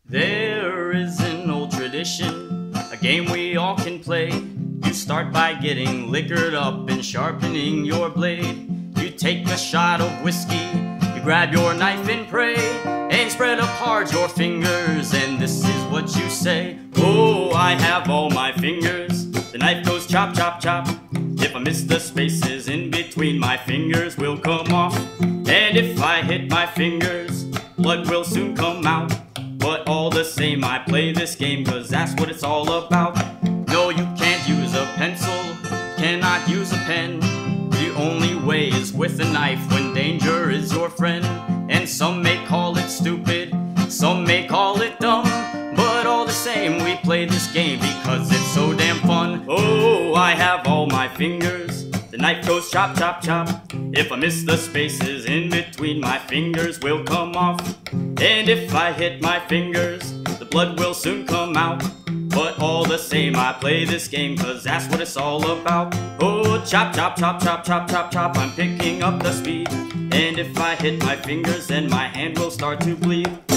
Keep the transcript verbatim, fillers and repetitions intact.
There is an old tradition, a game we all can play. You start by getting liquored up and sharpening your blade. You take a shot of whiskey, you grab your knife and pray, and spread apart your fingers, and this is what you say. Oh, I have all my fingers. The knife goes chop, chop, chop. If I miss the spaces in between, my fingers will come off. And if I hit my fingers, blood will soon come out. But all the same, I play this game, cause that's what it's all about. No, you can't use a pencil, cannot use a pen. The only way is with a knife when danger is your friend. And some may call it stupid, some may call it dumb, but all the same, we play this game because it's so damn fun. Oh, I have all my fingers. The knife goes chop, chop, chop. If I miss the spaces in between, my fingers will come off. And if I hit my fingers, the blood will soon come out. But all the same, I play this game, cause that's what it's all about. Oh, chop, chop, chop, chop, chop, chop, chop, I'm picking up the speed. And if I hit my fingers, then my hand will start to bleed.